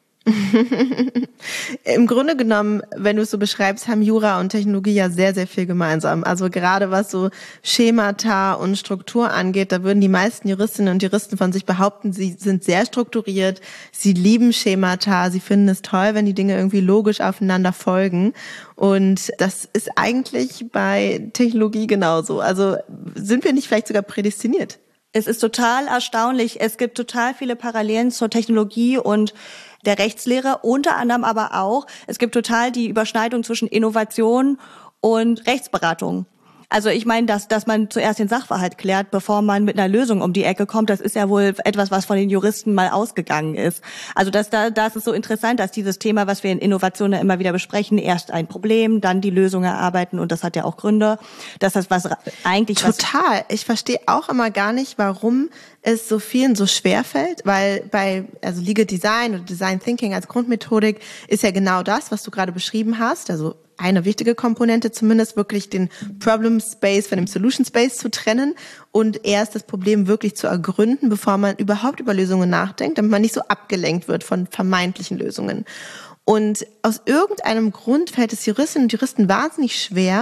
Im Grunde genommen, wenn du es so beschreibst, haben Jura und Technologie ja sehr, sehr viel gemeinsam. Also gerade was so Schemata und Struktur angeht, da würden die meisten Juristinnen und Juristen von sich behaupten, sie sind sehr strukturiert, sie lieben Schemata, sie finden es toll, wenn die Dinge irgendwie logisch aufeinander folgen. Und das ist eigentlich bei Technologie genauso. Also sind wir nicht vielleicht sogar prädestiniert? Es ist total erstaunlich. Es gibt total viele Parallelen zur Technologie und der Rechtslehre, unter anderem aber auch, es gibt total die Überschneidung zwischen Innovation und Rechtsberatung. Also ich meine, dass dass man zuerst den Sachverhalt klärt, bevor man mit einer Lösung um die Ecke kommt, das ist ja wohl etwas, was von den Juristen mal ausgegangen ist. Also das da das ist so interessant, dass dieses Thema, was wir in Innovation ja immer wieder besprechen, erst ein Problem, dann die Lösung erarbeiten und das hat ja auch Gründe, dass das was eigentlich total. Ich verstehe auch immer gar nicht, warum es so vielen so schwer fällt, weil bei also Legal Design oder Design Thinking als Grundmethodik ist ja genau das, was du gerade beschrieben hast, also eine wichtige Komponente zumindest, wirklich den Problem Space von dem Solution Space zu trennen und erst das Problem wirklich zu ergründen, bevor man überhaupt über Lösungen nachdenkt, damit man nicht so abgelenkt wird von vermeintlichen Lösungen. Und aus irgendeinem Grund fällt es Juristinnen und Juristen wahnsinnig schwer,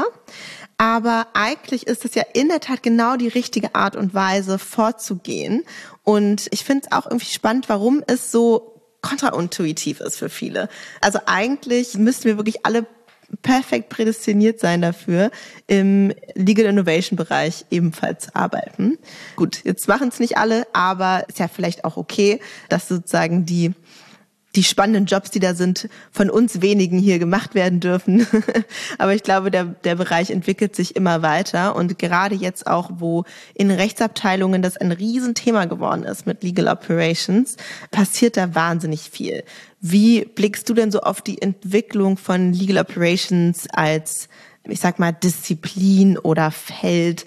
aber eigentlich ist es ja in der Tat genau die richtige Art und Weise vorzugehen. Und ich finde es auch irgendwie spannend, warum es so kontraintuitiv ist für viele. Also eigentlich müssten wir wirklich alle perfekt prädestiniert sein dafür, im Legal Innovation Bereich ebenfalls arbeiten. Gut, jetzt machen es nicht alle, aber ist ja vielleicht auch okay, dass sozusagen die die spannenden Jobs, die da sind, von uns wenigen hier gemacht werden dürfen. Aber ich glaube, der, der Bereich entwickelt sich immer weiter. Und gerade jetzt auch, wo in Rechtsabteilungen das ein Riesenthema geworden ist mit Legal Operations, passiert da wahnsinnig viel. Wie blickst du denn so auf die Entwicklung von Legal Operations als, ich sag mal, Disziplin oder Feld?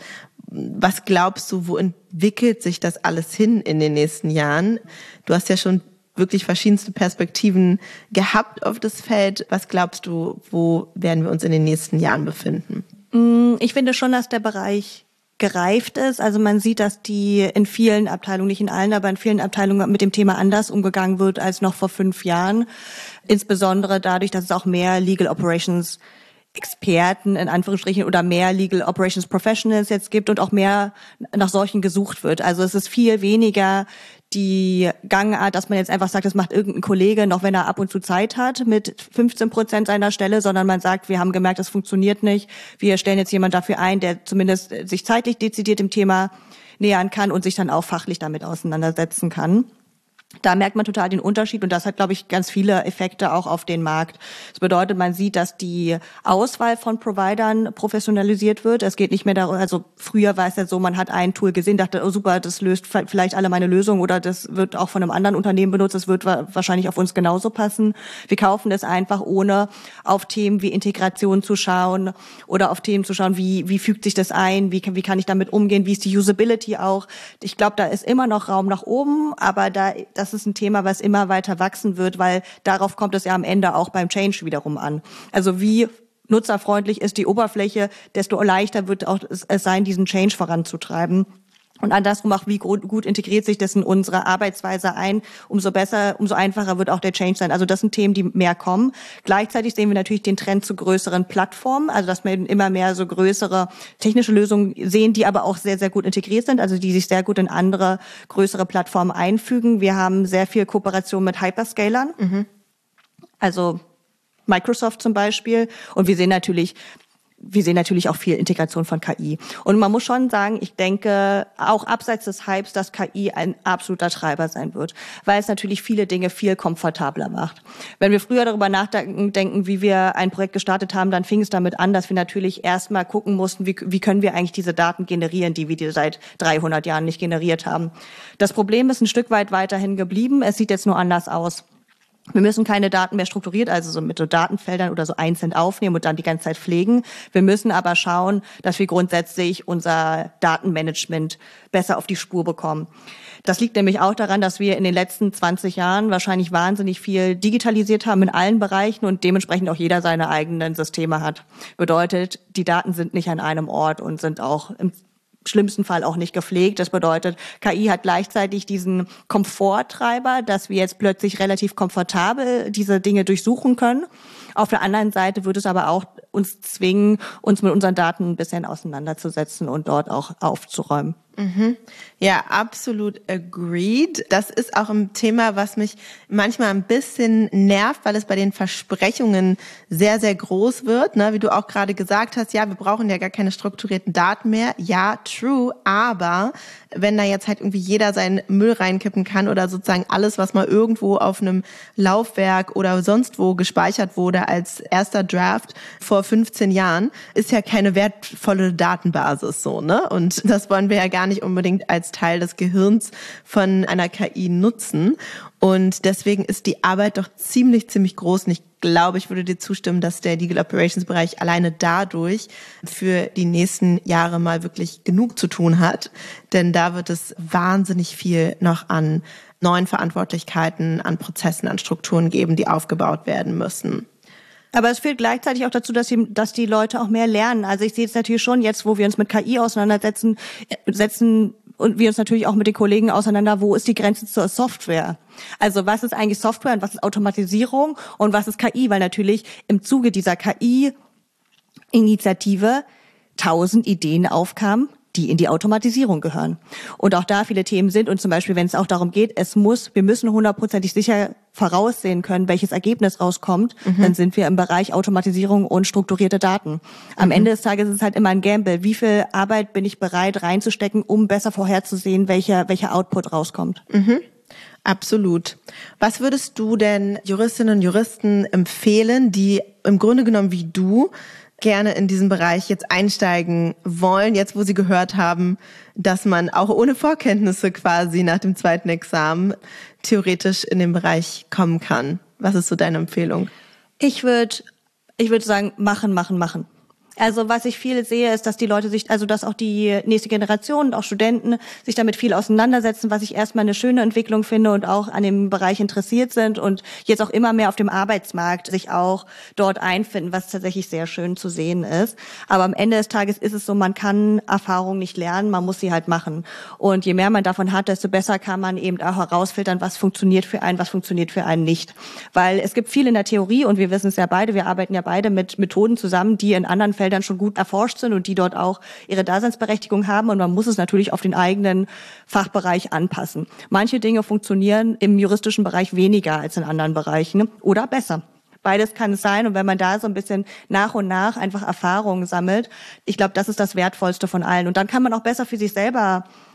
Was glaubst du, wo entwickelt sich das alles hin in den nächsten Jahren? Du hast ja schon wirklich verschiedenste Perspektiven gehabt auf das Feld. Was glaubst du, wo werden wir uns in den nächsten Jahren befinden? Ich finde schon, dass der Bereich gereift ist. Also man sieht, dass die in vielen Abteilungen, nicht in allen, aber in vielen Abteilungen mit dem Thema anders umgegangen wird als noch vor fünf Jahren. Insbesondere dadurch, dass es auch mehr Legal Operations Experten in Anführungsstrichen oder mehr Legal Operations Professionals jetzt gibt und auch mehr nach solchen gesucht wird. Also es ist viel weniger die Gangart, dass man jetzt einfach sagt, das macht irgendein Kollege, noch wenn er ab und zu Zeit hat, mit fünfzehn Prozent seiner Stelle, sondern man sagt, wir haben gemerkt, das funktioniert nicht. Wir stellen jetzt jemanden dafür ein, der zumindest sich zeitlich dezidiert dem Thema nähern kann und sich dann auch fachlich damit auseinandersetzen kann. Da merkt man total den Unterschied und das hat, glaube ich, ganz viele Effekte auch auf den Markt. Das bedeutet, man sieht, dass die Auswahl von Providern professionalisiert wird. Es geht nicht mehr darum, also früher war es ja so, man hat ein Tool gesehen, dachte, oh super, das löst vielleicht alle meine Lösungen oder das wird auch von einem anderen Unternehmen benutzt, das wird wahrscheinlich auf uns genauso passen. Wir kaufen das einfach, ohne auf Themen wie Integration zu schauen oder auf Themen zu schauen, wie wie fügt sich das ein, wie, wie kann ich damit umgehen, wie ist die Usability auch. Ich glaube, da ist immer noch Raum nach oben, aber da das ist ein Thema, was immer weiter wachsen wird, weil darauf kommt es ja am Ende auch beim Change wiederum an. Also wie nutzerfreundlich ist die Oberfläche, desto leichter wird auch es sein, diesen Change voranzutreiben. Und andersrum auch, wie gut integriert sich das in unsere Arbeitsweise ein, umso besser, umso einfacher wird auch der Change sein. Also das sind Themen, die mehr kommen. Gleichzeitig sehen wir natürlich den Trend zu größeren Plattformen, also dass wir immer mehr so größere technische Lösungen sehen, die aber auch sehr, sehr gut integriert sind, also die sich sehr gut in andere größere Plattformen einfügen. Wir haben sehr viel Kooperation mit Hyperscalern, mhm. also Microsoft zum Beispiel. Und wir sehen natürlich Wir sehen natürlich auch viel Integration von K I. Und man muss schon sagen, ich denke, auch abseits des Hypes, dass K I ein absoluter Treiber sein wird, weil es natürlich viele Dinge viel komfortabler macht. Wenn wir früher darüber nachdenken, wie wir ein Projekt gestartet haben, dann fing es damit an, dass wir natürlich erstmal gucken mussten, wie, wie können wir eigentlich diese Daten generieren, die wir die seit dreihundert Jahren nicht generiert haben. Das Problem ist ein Stück weit weiterhin geblieben. Es sieht jetzt nur anders aus. Wir müssen keine Daten mehr strukturiert, also so mit so Datenfeldern oder so einzeln aufnehmen und dann die ganze Zeit pflegen. Wir müssen aber schauen, dass wir grundsätzlich unser Datenmanagement besser auf die Spur bekommen. Das liegt nämlich auch daran, dass wir in den letzten zwanzig Jahren wahrscheinlich wahnsinnig viel digitalisiert haben in allen Bereichen und dementsprechend auch jeder seine eigenen Systeme hat. Bedeutet, die Daten sind nicht an einem Ort und sind auch im schlimmsten Fall auch nicht gepflegt. Das bedeutet, K I hat gleichzeitig diesen Komforttreiber, dass wir jetzt plötzlich relativ komfortabel diese Dinge durchsuchen können. Auf der anderen Seite wird es aber auch uns zwingen, uns mit unseren Daten ein bisschen auseinanderzusetzen und dort auch aufzuräumen. Mhm. Ja, absolut agreed. Das ist auch ein Thema, was mich manchmal ein bisschen nervt, weil es bei den Versprechungen sehr, sehr groß wird. Ne? Wie du auch gerade gesagt hast, ja, wir brauchen ja gar keine strukturierten Daten mehr. Ja, true, aber wenn da jetzt halt irgendwie jeder seinen Müll reinkippen kann oder sozusagen alles, was mal irgendwo auf einem Laufwerk oder sonst wo gespeichert wurde als erster Draft vor fünfzehn Jahren, ist ja keine wertvolle Datenbasis so, ne? Und das wollen wir ja gar nicht unbedingt als Teil des Gehirns von einer K I nutzen. Und deswegen ist die Arbeit doch ziemlich, ziemlich groß. Und ich glaube, ich würde dir zustimmen, dass der Legal Operations Bereich alleine dadurch für die nächsten Jahre mal wirklich genug zu tun hat. Denn da wird es wahnsinnig viel noch an neuen Verantwortlichkeiten, an Prozessen, an Strukturen geben, die aufgebaut werden müssen. Aber es führt gleichzeitig auch dazu, dass die, dass die Leute auch mehr lernen. Also ich sehe es natürlich schon jetzt, wo wir uns mit K I auseinandersetzen, setzen und wir uns natürlich auch mit den Kollegen auseinander, wo ist die Grenze zur Software? Also was ist eigentlich Software und was ist Automatisierung und was ist K I? Weil natürlich im Zuge dieser K I-Initiative tausend Ideen aufkamen, die in die Automatisierung gehören. Und auch da viele Themen sind und zum Beispiel, wenn es auch darum geht, es muss, wir müssen hundertprozentig sicher voraussehen können, welches Ergebnis rauskommt, mhm. dann sind wir im Bereich Automatisierung und strukturierte Daten. Am mhm. Ende des Tages ist es halt immer ein Gamble. Wie viel Arbeit bin ich bereit reinzustecken, um besser vorherzusehen, welcher, welcher Output rauskommt? Mhm. Absolut. Was würdest du denn Juristinnen und Juristen empfehlen, die im Grunde genommen wie du gerne in diesen Bereich jetzt einsteigen wollen, jetzt wo sie gehört haben, dass man auch ohne Vorkenntnisse quasi nach dem zweiten Examen theoretisch in den Bereich kommen kann? Was ist so deine Empfehlung? Ich würde ich würde sagen, machen, machen, machen. Also was ich viel sehe, ist, dass die Leute sich, also dass auch die nächste Generation und auch Studenten sich damit viel auseinandersetzen, was ich erstmal eine schöne Entwicklung finde und auch an dem Bereich interessiert sind und jetzt auch immer mehr auf dem Arbeitsmarkt sich auch dort einfinden, was tatsächlich sehr schön zu sehen ist. Aber am Ende des Tages ist es so, man kann Erfahrung nicht lernen, man muss sie halt machen. Und je mehr man davon hat, desto besser kann man eben auch herausfiltern, was funktioniert für einen, was funktioniert für einen nicht. Weil es gibt viel in der Theorie und wir wissen es ja beide, wir arbeiten ja beide mit Methoden zusammen, die in anderen Feldern dann schon gut erforscht sind und die dort auch ihre Daseinsberechtigung haben und man muss es natürlich auf den eigenen Fachbereich anpassen. Manche Dinge funktionieren im juristischen Bereich weniger als in anderen Bereichen oder besser. Beides kann es sein und wenn man da so ein bisschen nach und nach einfach Erfahrungen sammelt, ich glaube, das ist das Wertvollste von allen und dann kann man auch besser für sich selber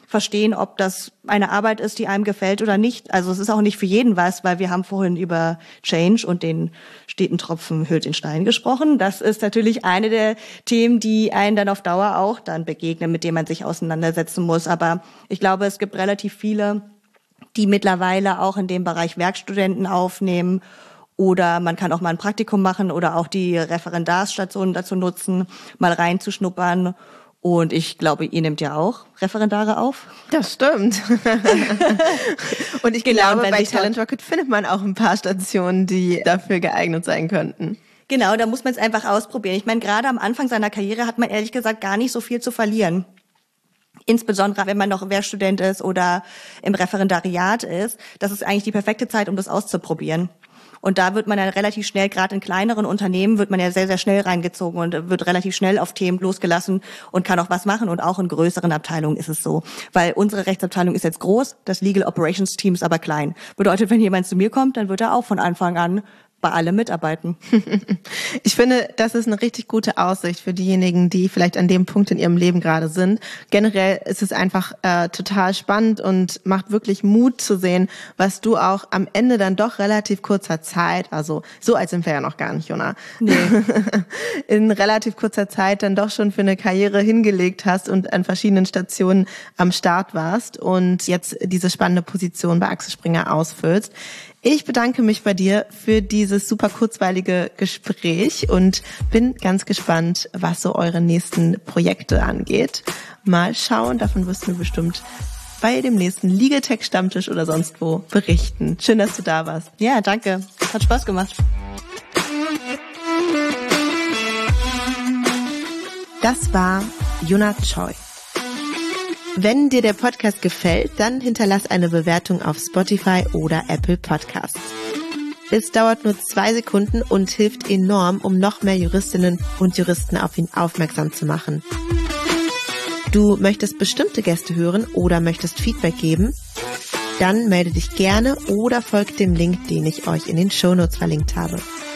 verstehen, ob das eine Arbeit ist, die einem gefällt oder nicht. Also es ist auch nicht für jeden was, weil wir haben vorhin über Change und den steten Tropfen hüllt den Stein gesprochen. Das ist natürlich eine der Themen, die einen dann auf Dauer auch dann begegnen, mit denen man sich auseinandersetzen muss. Aber ich glaube, es gibt relativ viele, die mittlerweile auch in dem Bereich Werkstudenten aufnehmen. Oder man kann auch mal ein Praktikum machen oder auch die Referendarsstationen dazu nutzen, mal reinzuschnuppern. Und ich glaube, ihr nehmt ja auch Referendare auf. Das stimmt. Und ich genau, glaube, bei Talent Rocket findet man auch ein paar Stationen, die dafür geeignet sein könnten. Genau, da muss man es einfach ausprobieren. Ich meine, gerade am Anfang seiner Karriere hat man ehrlich gesagt gar nicht so viel zu verlieren. Insbesondere, wenn man noch Werkstudent ist oder im Referendariat ist. Das ist eigentlich die perfekte Zeit, um das auszuprobieren. Und da wird man dann relativ schnell, gerade in kleineren Unternehmen, wird man ja sehr, sehr schnell reingezogen und wird relativ schnell auf Themen losgelassen und kann auch was machen. Und auch in größeren Abteilungen ist es so. Weil unsere Rechtsabteilung ist jetzt groß, das Legal Operations Team ist aber klein. Bedeutet, wenn jemand zu mir kommt, dann wird er auch von Anfang an bei allem mitarbeiten. Ich finde, das ist eine richtig gute Aussicht für diejenigen, die vielleicht an dem Punkt in ihrem Leben gerade sind. Generell ist es einfach äh, total spannend und macht wirklich Mut zu sehen, was du auch am Ende dann doch relativ kurzer Zeit, also so alt sind wir ja noch gar nicht, Jona, nee. in relativ kurzer Zeit dann doch schon für eine Karriere hingelegt hast und an verschiedenen Stationen am Start warst und jetzt diese spannende Position bei Axel Springer ausfüllst. Ich bedanke mich bei dir für dieses super kurzweilige Gespräch und bin ganz gespannt, was so eure nächsten Projekte angeht. Mal schauen, davon wirst du mir bestimmt bei dem nächsten Legal Tech Stammtisch oder sonst wo berichten. Schön, dass du da warst. Ja, danke. Hat Spaß gemacht. Das war Jona Choi. Wenn dir der Podcast gefällt, dann hinterlass eine Bewertung auf Spotify oder Apple Podcasts. Es dauert nur zwei Sekunden und hilft enorm, um noch mehr Juristinnen und Juristen auf ihn aufmerksam zu machen. Du möchtest bestimmte Gäste hören oder möchtest Feedback geben? Dann melde dich gerne oder folg dem Link, den ich euch in den Shownotes verlinkt habe.